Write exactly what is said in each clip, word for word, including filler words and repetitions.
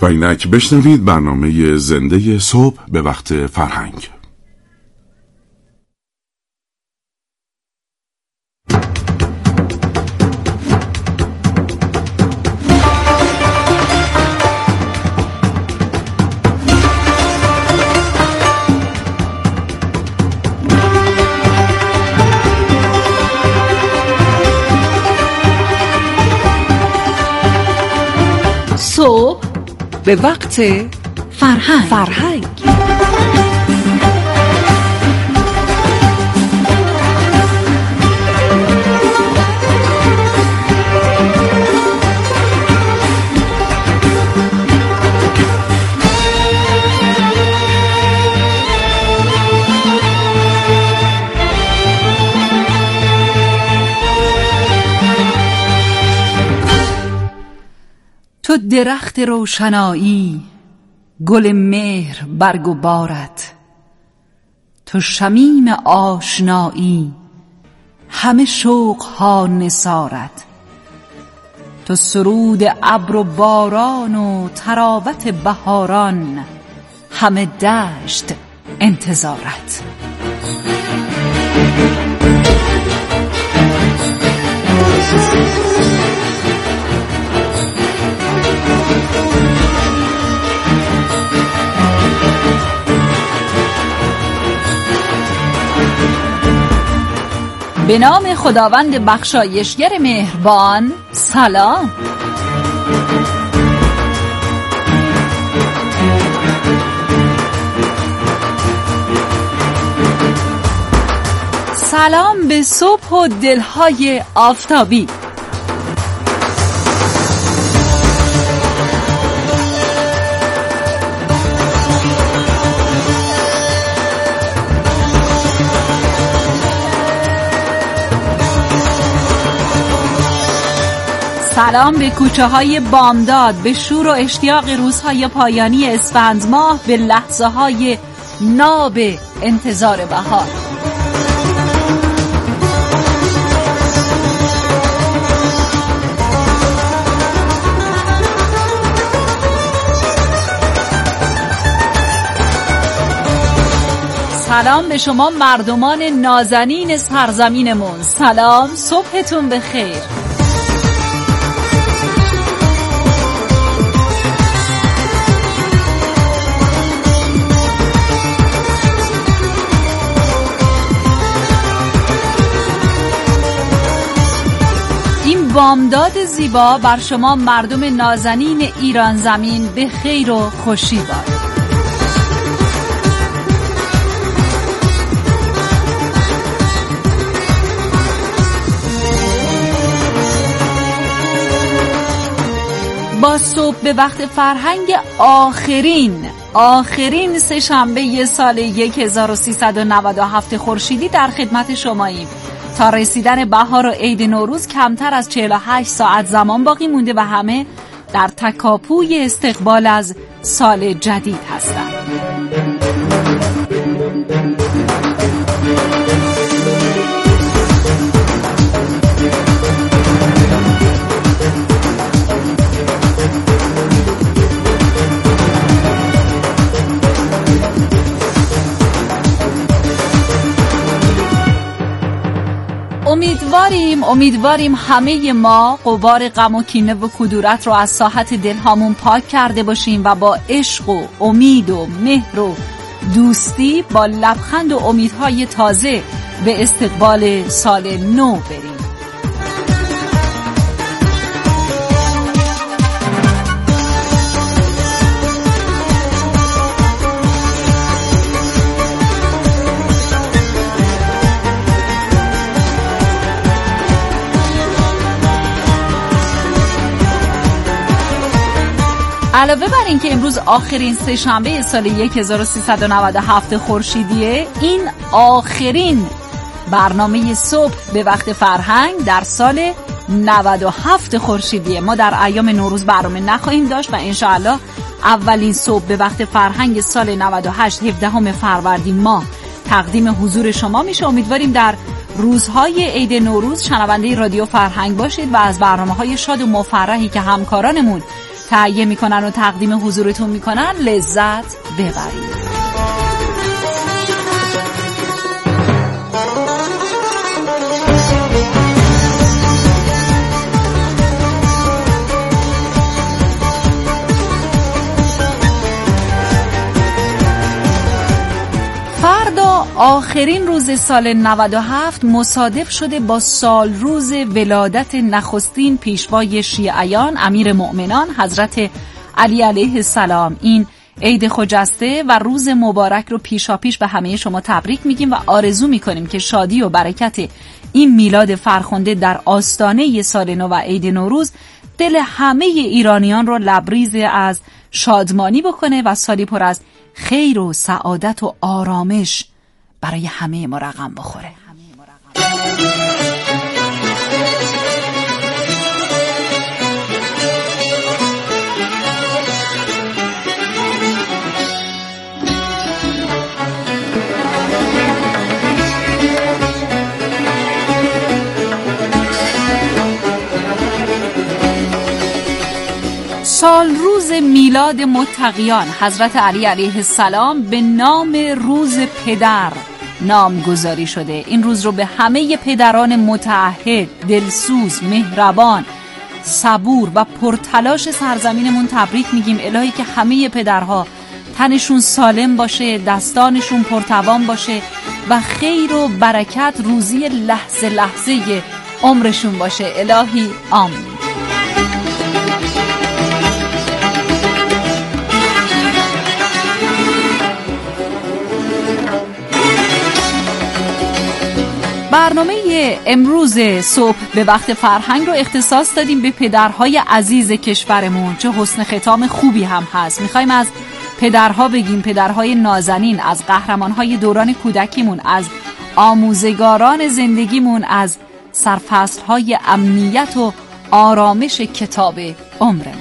و اینک بشنوید برنامه زنده صبح به وقت فرهنگ. صبح به وقت فرهنگ فرهنگ تو درخت روشنایی، گل مهر برگ و بارت، تو شمیم آشنایی، همه شوق ها نثارت، تو سرود ابر و باران و طراوت بهاران، همه دشت انتظارت. به نام خداوند بخشایشگر مهربان، سلام. سلام به صبح و دلهای آفتابی. سلام به کوچه های بامداد، به شور و اشتیاق روزهای پایانی اسفند ماه، به لحظه های ناب انتظار بهار. سلام به شما مردمان نازنین سرزمینمون، سلام، صبحتون بخیر. بامداد زیبا بر شما مردم نازنین ایران زمین به خیر و خوشی باد. با صبح به وقت فرهنگ آخرین آخرین سه شنبه سال هزار و سیصد و نود و هفت خورشیدی در خدمت شماییم. تا رسیدن بهار و عید نوروز کمتر از چهل و هشت ساعت زمان باقی مونده و همه در تکاپوی استقبال از سال جدید هستند. امیدواریم امیدواریم همه ما غبار غم و کینه و کدورت رو از ساحت دلهامون پاک کرده باشیم و با عشق و امید و مهر و دوستی با لبخند و امیدهای تازه به استقبال سال نو بریم. علاوه بر این که امروز آخرین سه شنبه سال هزار و سیصد و نود و هفت خورشیدیه، این آخرین برنامه صبح به وقت فرهنگ در سال نود و هفت خورشیدیه. ما در ایام نوروز برنامه نخواهیم داشت و انشاءالله اولین صبح به وقت فرهنگ سال نود و هشت هفدهم فروردین ماه تقدیم حضور شما میشه. امیدواریم در روزهای عید نوروز شنونده رادیو فرهنگ باشید و از برنامه‌های شاد و مفرحی که همکارانمون تهیه میکنن و تقدیم حضورتون میکنن لذت ببرید. فردا آخرین روز سال نود و هفت مصادف شده با سال روز ولادت نخستین پیشوای شیعیان امیر مؤمنان حضرت علی علیه السلام. این عید خجسته و روز مبارک رو پیشا پیش به همه شما تبریک میگیم و آرزو میکنیم که شادی و برکت این میلاد فرخنده در آستانه سال نو و عید نوروز دل همه ایرانیان رو لبریز از شادمانی بکنه و سالی پر از خیر و سعادت و آرامش برای همه ما رقم بخوره. سال روز میلاد متقیان حضرت علی علیه السلام به نام روز پدر نامگذاری شده. این روز رو به همه پدران متعهد، دلسوز، مهربان، صبور و پرتلاش سرزمینمون تبریک میگیم. الهی که همه پدرها تنشون سالم باشه، دستانشون پرتوان باشه و خیر و برکت روزی لحظه لحظه عمرشون باشه. الهی آمین. برنامه امروز صبح به وقت فرهنگ رو اختصاص دادیم به پدرهای عزیز کشورمون. چه حسن ختام خوبی هم هست. میخوایم از پدرها بگیم، پدرهای نازنین، از قهرمانهای دوران کودکیمون، از آموزگاران زندگیمون، از سرفصلهای امنیت و آرامش کتاب عمرمون.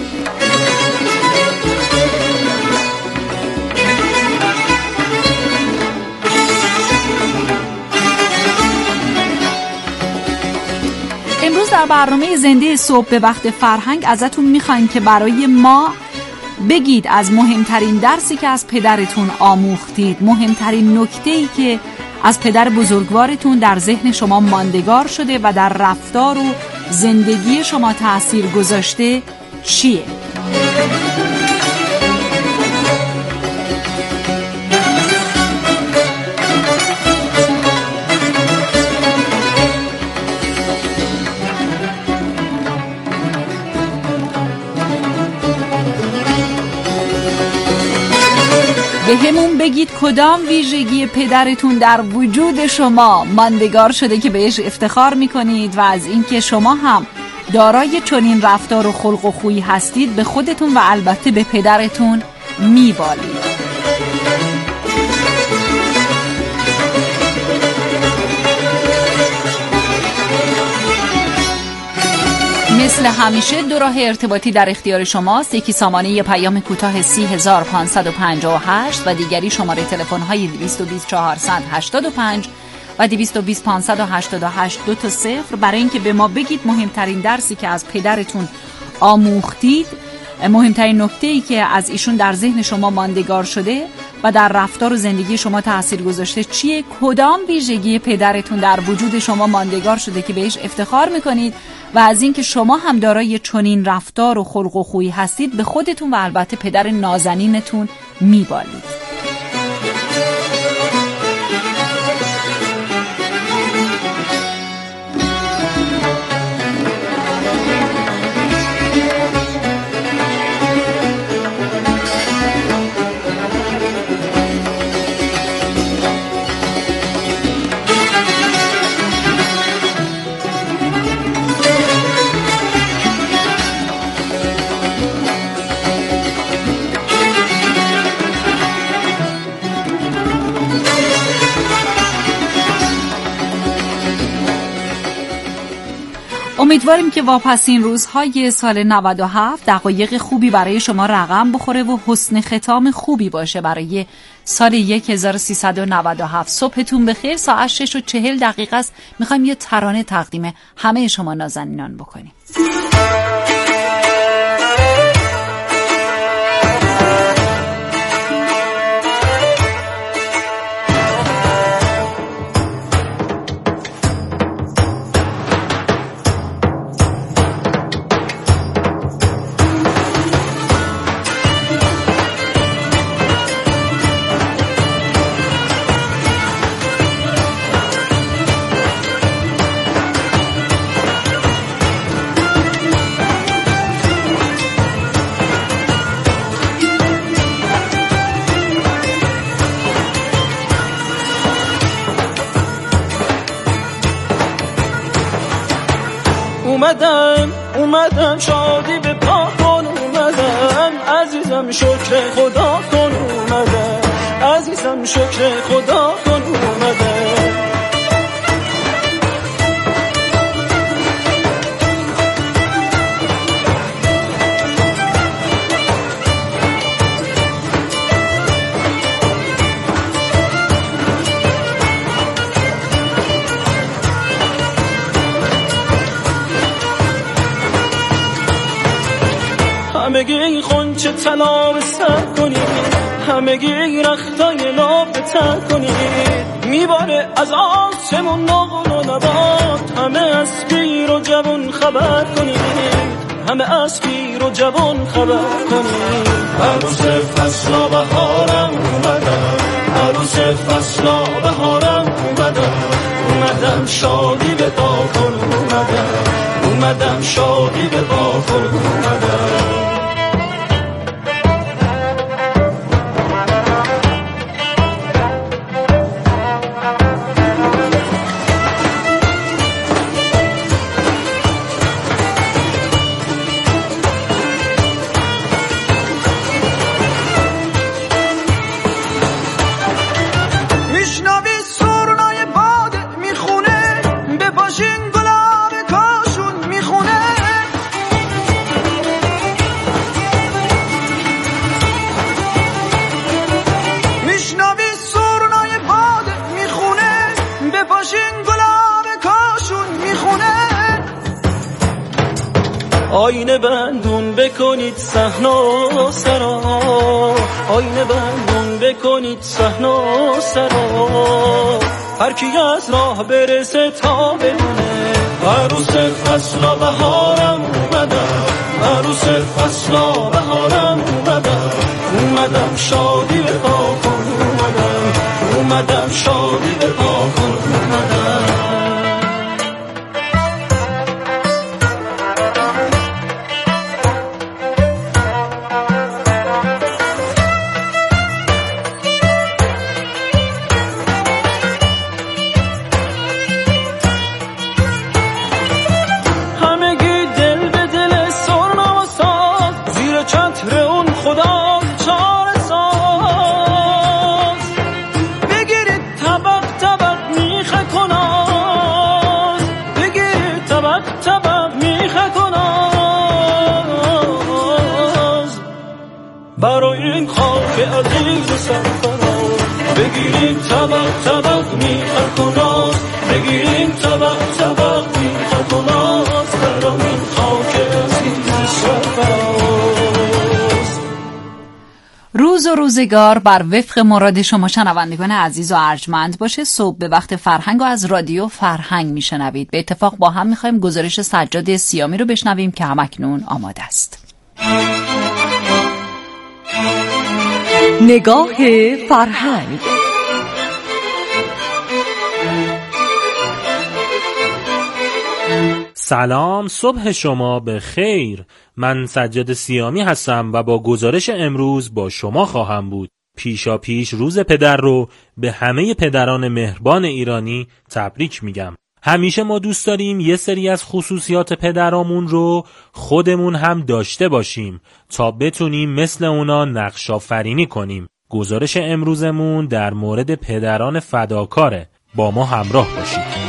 امروز در برنامه زنده صبح به وقت فرهنگ ازتون میخوایم که برای ما بگید از مهمترین درسی که از پدرتون آموختید، مهمترین نکته‌ای که از پدر بزرگوارتون در ذهن شما ماندگار شده و در رفتار و زندگی شما تأثیر گذاشته چیه؟ به همون بگید کدام ویژگی پدرتون در وجود شما ماندگار شده که بهش افتخار میکنید و از اینکه شما هم دارای چنین رفتار و خلق و خویی هستید به خودتون و البته به پدرتون میبالید. مثل همیشه دو راه ارتباطی در اختیار شماست. یکی سامانه پیام کوتاه سی هزار پانصد و پنجاه و هشت و دیگری شماره تلفن های دویست و بیست چهارصد و هشتاد و پنج و دویست و بیست پانصد و هشتاد و هشت دو تا صفر. برای اینکه به ما بگید مهمترین درسی که از پدرتون آموختید، مهمترین نکته‌ای که از ایشون در ذهن شما ماندگار شده و در رفتار و زندگی شما تأثیر گذاشته چیه؟ کدام ویژگی پدرتون در وجود شما ماندگار شده که بهش افتخار میکنید و از اینکه شما هم دارای چنین رفتار و خلق و خویی هستید به خودتون و البته پدر نازنینتون میبالید. امیدواریم که واپسین روزهای سال نود و هفت دقایق خوبی برای شما رقم بخوره و حسن ختام خوبی باشه برای سال هزار و سیصد و نود و هفت. صبحتون بخیر. ساعت شش و چهل دقیقه است. میخوایم یه ترانه تقدیم همه شما نازنینان بکنیم. اومدم اومدم شادی به پا کن اومدم عزیزم شکر خدا کن اومدم عزیزم شکر خدا کن اومدم همگی خونچه طلا به سر کنید همگی رختای لاب به تر کنید میباره از آسمون نقل و نبات همه از پیر و جوان خبر کنید همه از پیر و جوان خبر کنید عروس فصلا بهارم اومدم عروس فصلا بهارم اومدم اومدم شادی به پا کن اومدم اومدم شادی به پا کن اومدم آینه بندون بکنید صحنا سرا آینه بندون بکنید صحنا سرا هر کی از راه برسه تا بدونه عروس فصلا بهارم اومدم عروس فصلا بهارم اومدم اومدم شادی به پا کن اومدم اومدم شادی به پا کن اومدم برای این خاک عزیز سرفراز بگیریم طبق طبق میخر کناز بگیریم طبق طبق میخر کناز برای این خاک عزیز سرفراز. روز و روزگار بر وفق مراد شما شنوندگان عزیز و ارجمند باشه. صبح به وقت فرهنگ و از رادیو فرهنگ میشنوید. به اتفاق با هم میخوایم گزارش سجاد سیامی رو بشنویم که همکنون آماده است. نگاه فرهنگ. سلام، صبح شما به خیر. من سجاد سیامی هستم و با گزارش امروز با شما خواهم بود. پیشا پیش روز پدر رو به همه پدران مهربان ایرانی تبریک میگم. همیشه ما دوست داریم یه سری از خصوصیات پدرامون رو خودمون هم داشته باشیم تا بتونیم مثل اونا نقش آفرینی کنیم. گزارش امروزمون در مورد پدران فداکاره. با ما همراه باشید.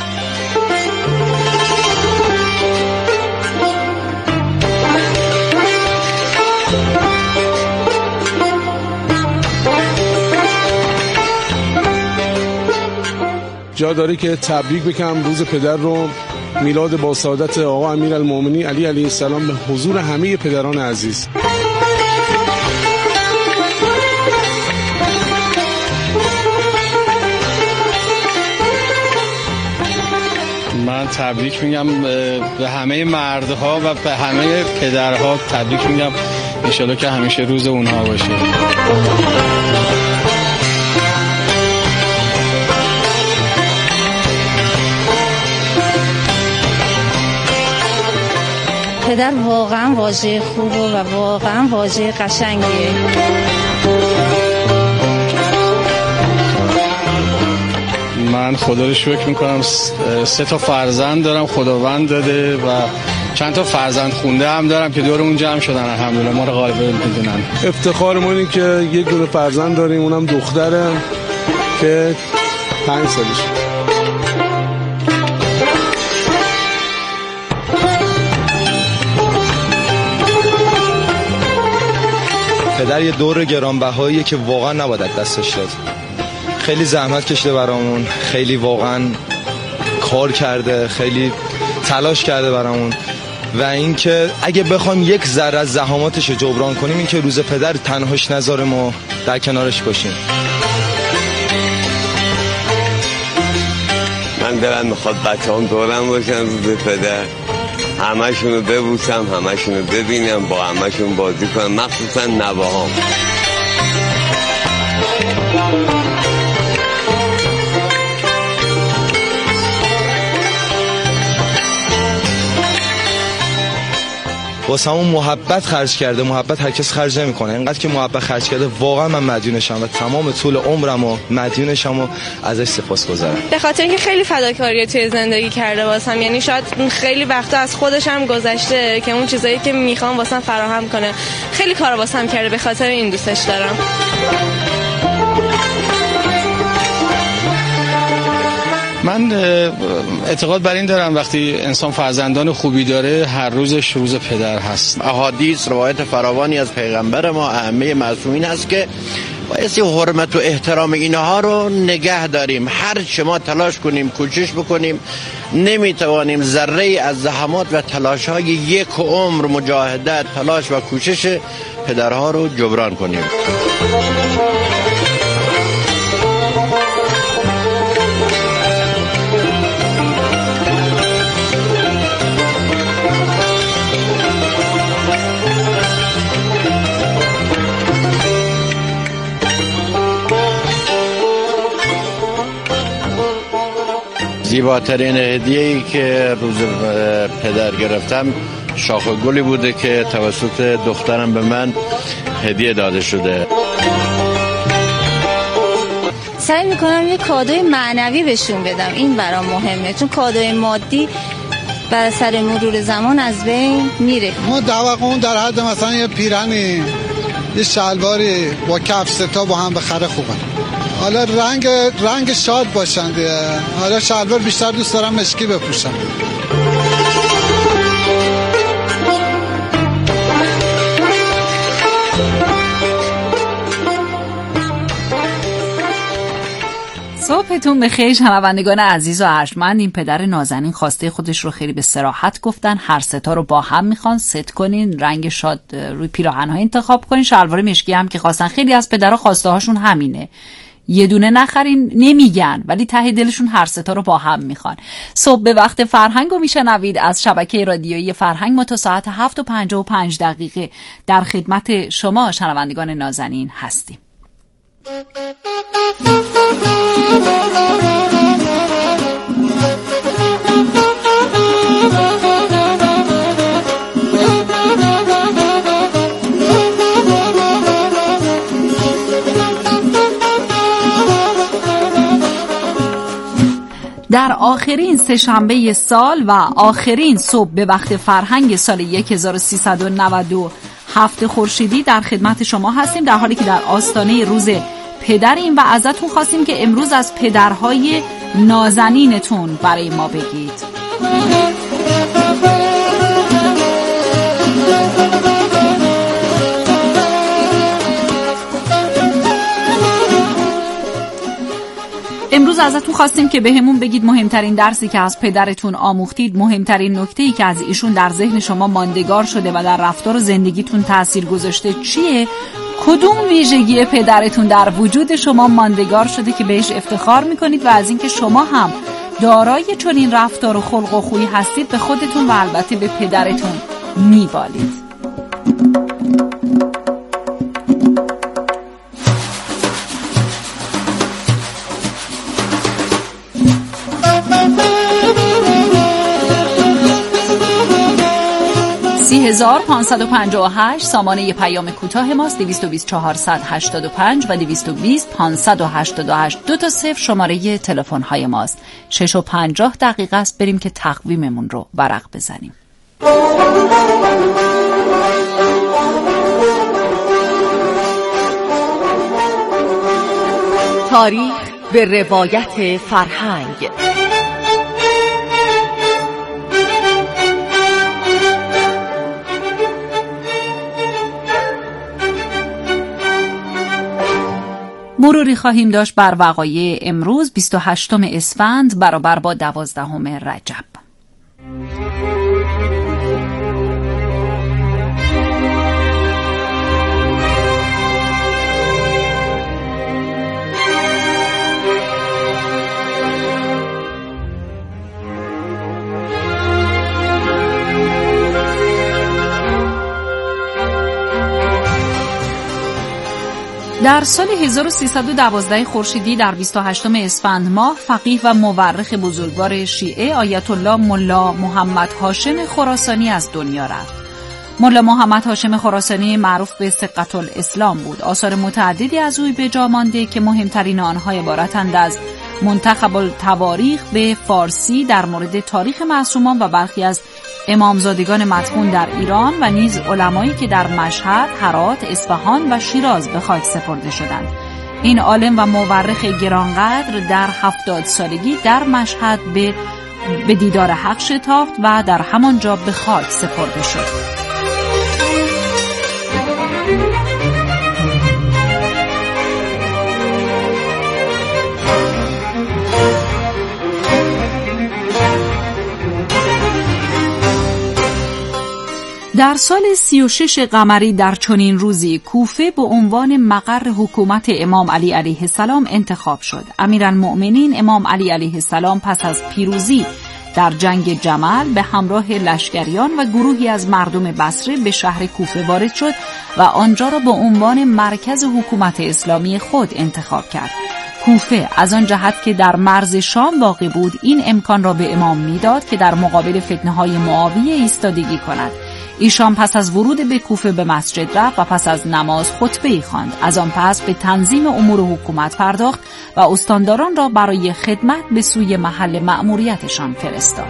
جا داره که تبریک بکنم روز پدر رو، میلاد با سعادت آقا امیرالمومنین علی علیه السلام، به حضور همه پدران عزیز. من تبریک میگم به همه مردها و به همه پدرها تبریک میگم. انشالله که همیشه روز اونها باشه. پدر واقعا واژه خوبه و واقعا واژه قشنگیه. من خدا رو شکر میکنم سه تا فرزند دارم خداوند داده و چند تا فرزند خونده هم دارم که دور اون جمع شدن الحمدلله ما رو غالب میدونن. افتخار ما اینه که یک دونه فرزند داریم اونم دختره که پنج سالشه. پدر یه دور گرانبهاییه که واقعا نباید دستش داد. خیلی زحمت کشیده برامون، خیلی واقعا کار کرده، خیلی تلاش کرده برامون و اینکه اگه بخوایم یک ذره از زحماتش رو جبران کنیم این که روز پدر تنهاش نذاره ما در کنارش باشیم. من دلم میخواد بچه‌ام دورم باشن روز پدر، همشونو ببوسم، همشونو ببینم، با همشون بازی کنم، مخصوصا نوه‌هام. واسه همون محبت خرج کرده. محبت هر کس خرج نمیکنه. اینقدر که محبت خرج کرده واقعا من مدیونشم و تمام طول عمرم و مدیونشم و ازش سپاسگزارم. به خاطر اینکه خیلی فداکاری توی زندگی کرده واسم، یعنی شاید خیلی وقتا از خودش هم گذشته که اون چیزایی که میخوام واسم فراهم کنه. خیلی کارا واسم کرده، به خاطر این دوستش دارم. من اعتقاد بر این دارم وقتی انسان فرزندان خوبی داره هر روزش روز پدر هست. احادیث روایت فراوانی از پیغمبر ما ائمه معصومین هست که بایستی حرمت و احترام اینها رو نگه داریم. هر چه ما تلاش کنیم، کوشش بکنیم، نمیتوانیم ذره از زحمات و تلاش های یک عمر مجاهدت، تلاش و کوشش پدرها رو جبران کنیم. زیباترین هدیه‌ای که روز پدر گرفتم شاخ گلی بوده که توسط دخترم به من هدیه داده شده. سعی میکنم یه کادوی معنوی بهشون بدم، این برام مهمه، چون کادوی مادی بر سر مرور زمان از بین میره. ما توقعمون در حد مثلا یه پیرهنی، یه شلواری با کف ستا با هم بخره خوبه. حالا رنگ رنگ شاد باشن دیگه. حالا شلوار بیشتر دوست دارم مشکی بپوشم. صبحتون بخیر شنوندگان عزیز و ارجمند. این پدر نازنین خواسته خودش رو خیلی به صراحت گفتن. هر ستا رو با هم میخوان ست کنین، رنگ شاد روی پیراهن‌ها انتخاب کنین، شلوار مشکی هم که خواستن. خیلی از پدرها خواسته هاشون همینه، یه دونه نخرین نمیگن، ولی ته دلشون هر ستا رو با هم میخوان. صبح به وقت فرهنگ رو میشنوید از شبکه رادیویی فرهنگ. ما تا ساعت هفت و پنجاه و پنج دقیقه در خدمت شما شنوندگان نازنین هستیم. در آخرین سه‌شنبه سال و آخرین صبح به وقت فرهنگ سال هزار و سیصد و نود و هفت خورشیدی در خدمت شما هستیم، در حالی که در آستانه روز پدریم و ازتون خواستیم که امروز از پدرهای نازنینتون برای ما بگید. امروز ازتون خواستیم که بهمون بگید مهمترین درسی که از پدرتون آموختید، مهمترین نکته‌ای که از ایشون در ذهن شما ماندگار شده و در رفتار و زندگیتون تأثیر گذاشته چیه؟ کدوم ویژگی پدرتون در وجود شما ماندگار شده که بهش افتخار میکنید و از اینکه شما هم دارای چنین رفتار و خلق و خویی هستید به خودتون و البته به پدرتون میبالید. سی هزار پانصد و پنجاه و هشت سامانه پیام کوتاه ماست. دویست و بیست چهارصد و هشتاد و پنج و دویست و بیست پانصد و هشتاد و هشت دو تا صفر شماره تلفن های ماست. شش و پنجاه دقیقه است بریم که تقویممون رو ورق بزنیم. تاریخ به روایت فرهنگ. مروری خواهیم داشت بر وقایع امروز بیست و هشتم اسفند برابر با دوازدهم رجب. در سال هزار و سیصد و دوازده خورشیدی در بیست و هشتم اسفند ماه فقیه و مورخ بزرگوار شیعه آیت الله ملا محمد هاشم خراسانی از دنیا رفت. ملا محمد هاشم خراسانی معروف به ثقة الاسلام بود. آثار متعددی از او به جا مانده که مهمترین آنها عبارتند از منتخب التواریخ به فارسی در مورد تاریخ معصومان و برخی از امامزادگان مدفون در ایران و نیز علمایی که در مشهد، هرات، اصفهان و شیراز به خاک سپرده شدند. این عالم و مورخ گرانقدر در هفتاد سالگی در مشهد به به دیدار حق شتافت و در همانجا به خاک سپرده شد. در سال سی و شش قمری در چنین روزی کوفه به عنوان مقر حکومت امام علی علیه السلام انتخاب شد. امیرالمؤمنین امام علی علیه السلام پس از پیروزی در جنگ جمل به همراه لشکریان و گروهی از مردم بصره به شهر کوفه وارد شد و آنجا را به عنوان مرکز حکومت اسلامی خود انتخاب کرد. کوفه از آن جهت که در مرز شام واقع بود این امکان را به امام میداد که در مقابل فتنه‌های معاویه ایستادگی کند. ایشان پس از ورود به کوفه به مسجد رفت و پس از نماز خطبه‌ای خواند. از آن پس به تنظیم امور حکومت پرداخت و استانداران را برای خدمت به سوی محل مأموریتشان فرستاد.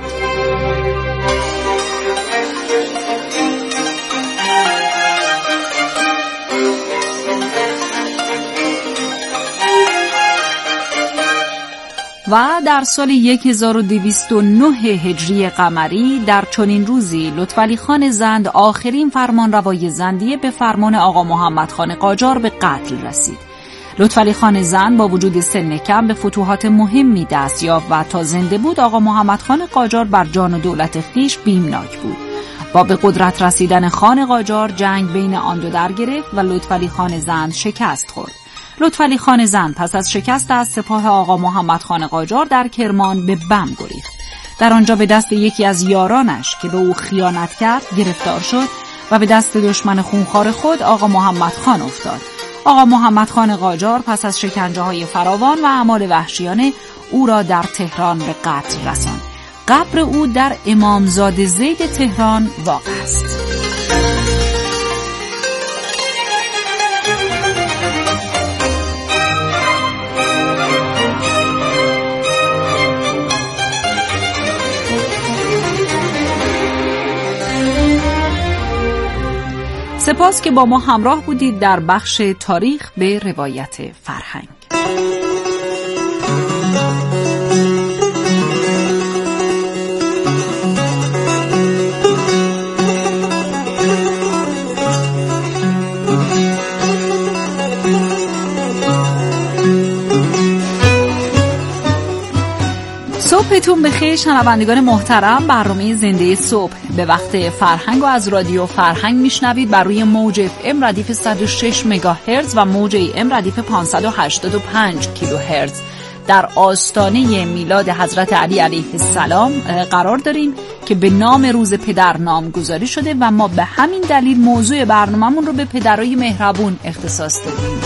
و در سال هزار و دویست و نه هجری قمری در چنین روزی لطفعلی خان زند آخرین فرمانروای زندیه به فرمان آقا محمد خان قاجار به قتل رسید. لطفعلی خان زند با وجود سن کم به فتوحات مهمی دست یافت و تا زنده بود آقا محمد خان قاجار بر جان و دولت خویش بیمناک بود. با به قدرت رسیدن خان قاجار جنگ بین آن دو در گرفت و لطفعلی خان زند شکست خورد. لطفعلی خان زند پس از شکست از سپاه آقا محمد خان قاجار در کرمان به بم گریخت. در آنجا به دست یکی از یارانش که به او خیانت کرد گرفتار شد و به دست دشمن خونخوار خود آقا محمد خان افتاد. آقا محمد خان قاجار پس از شکنجه‌های فراوان و اعمال وحشیانه او را در تهران به قتل رساند. قبر او در امامزاده زید تهران واقع است. سپاس که با ما همراه بودید در بخش تاریخ به روایت فرهنگ. صبحتون بخیر شنوندگان محترم. برنامه زنده صبح به وقت فرهنگ و از رادیو فرهنگ میشنوید بر روی موج اف ام ردیف صد و شش مگاهرتز و موج ای ام ردیف پانصد و هشتاد و پنج کیلوهرتز. در آستانه میلاد حضرت علی علیه السلام قرار داریم که به نام روز پدر نامگذاری شده و ما به همین دلیل موضوع برنامه‌مون رو به پدرای مهربون اختصاص دادیم.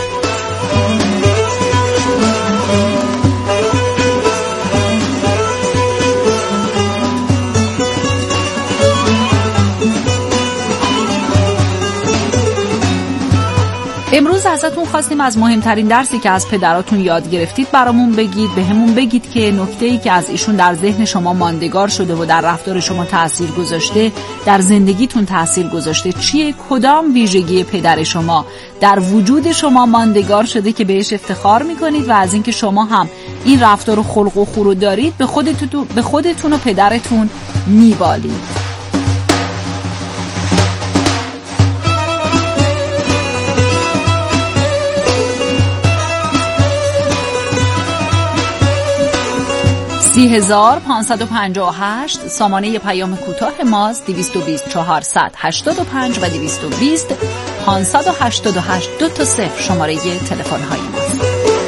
امروز ازتون خواستیم از مهمترین درسی که از پدراتون یاد گرفتید برامون بگید. به همون بگید که نکته‌ای که از ایشون در ذهن شما ماندگار شده و در رفتار شما تأثیر گذاشته، در زندگیتون تأثیر گذاشته چیه؟ کدام ویژگی پدر شما در وجود شما ماندگار شده که بهش افتخار میکنید و از اینکه شما هم این رفتار و خلق و خو رو دارید به خودتون به خودتون و پدرتون میبالید. سی هزار پانصد و پنجاه و هشت سامانه پیام کوتاه ماست، دویست و بیست چهارصد هشتاد و پنج و دویست و بیست پانصد و هشتاد و هشت دو تا صفر شماره تلفن های ماست.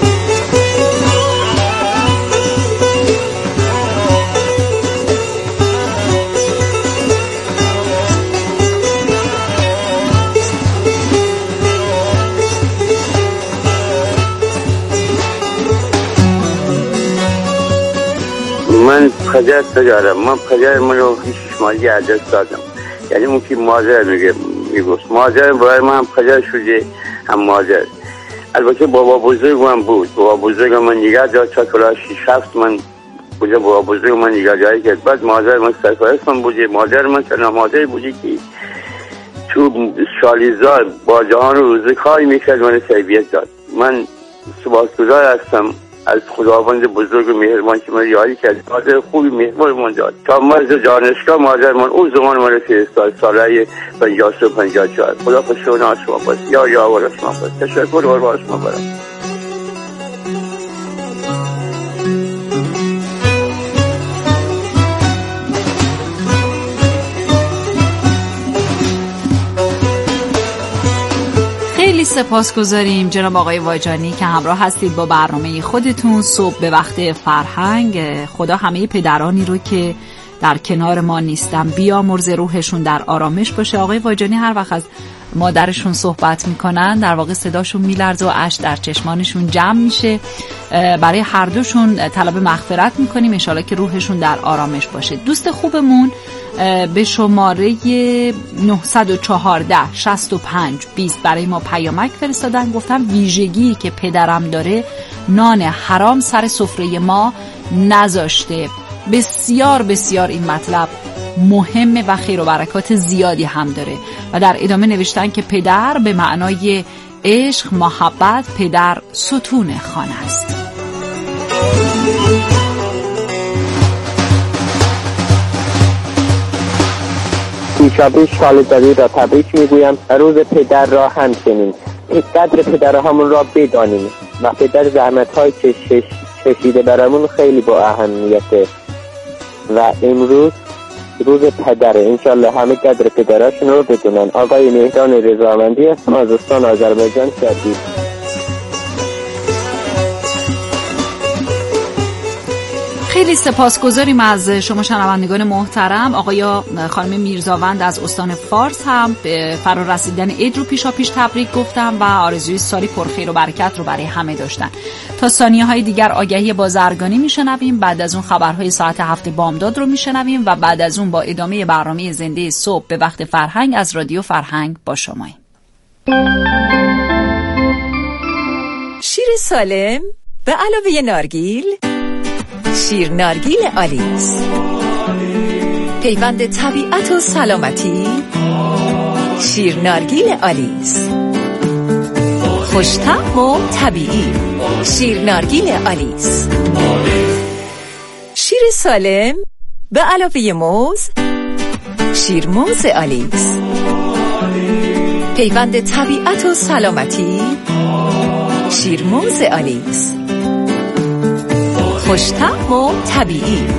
من پدر دارم. من پدر من رو شش ماهگی از دست دادم. یعنی اون که مادر میگه میگفت مادر برای من هم پدر شده هم مادر. البته بابا بزرگم بود. بابا بزرگم من نگه داشت تا کلاس شش هفت من بوده. بابا بزرگ من نگه داری کرد. بعد مادر من سرپرستم بوده. مادر من تنها مادر بوده که تو شالیزار با جهان روزه کاری میکرد من تربیت داد. من سپاسگزار هستم از خداوند بزرگ و مهربان که من یاری کرد. مادر خوبی مهربان من داد. تا مرز دانشگاه مادر من اون زمان من فرستاد ساله پنجاه و پنجاه و چهار. خدا پشتون شما باشه. یا یا ولا شما باشه. تشکر قربان شما برم. خیلی سپاسگزاریم جناب آقای واجانی که همراه هستید با برنامه خودتون صبح به وقت فرهنگ. خدا همه پدرانی رو که در کنار ما نیستن بیامرز، روحشون در آرامش باشه. آقای واجانی هر وقت از مادرشون صحبت میکنن در واقع صداشون میلرزه و اشک در چشمانشون جمع میشه. برای هر دوشون طلب مغفرت میکنیم، انشالله که روحشون در آرامش باشه. دوست خوبمون به شماره نه یک چهار شصت و پنج بیست برای ما پیامک فرستادن. گفتم ویژگی که پدرم داره نان حرام سر سفره ما نذاشته. بسیار بسیار این مطلب مهمه و خیر و برکات زیادی هم داره. و در ادامه نوشتن که پدر به معنای عشق، محبت، پدر ستون خانه است. پیشاپیش خالداری را تبریک میگویم و روز پدر را همچنین. قدر پدرهامون را بدانیم و پدر زحمت‌های که شش کشیده برامون خیلی با اهمیته و امروز روز پدره. انشالله همه قدر پدراشون رو بدونن. آقای مهران رضامندی هستم از استان آذربایجان شدید. خیلی سپاسگزاریم از شما شنوندگان محترم. آقای خانم میرزاوند از استان فارس هم به فرا رسیدن عید رو پیشا پیش تبریک گفتم و آرزوی سالی پرخیر و برکت رو برای همه داشتن. تا ثانیه های دیگر آگهی بازرگانی میشنویم، بعد از اون خبرهای ساعت هفت بامداد رو میشنویم و بعد از اون با ادامه برنامه زنده صبح به وقت فرهنگ از رادیو فرهنگ با شماییم. شیر سالم به علاوه نارگیل، شیر نارگیل آلیس، پیوند طبیعت و سلامتی. شیر نارگیل آلیس خوش‌طعم و طبیعی. شیر نارگیل آلیس. شیر سالم به علاوه موز، شیر موز آلیس، پیوند طبیعت و سلامتی. شیر موز آلیس خوش‌طعم و طبیعی.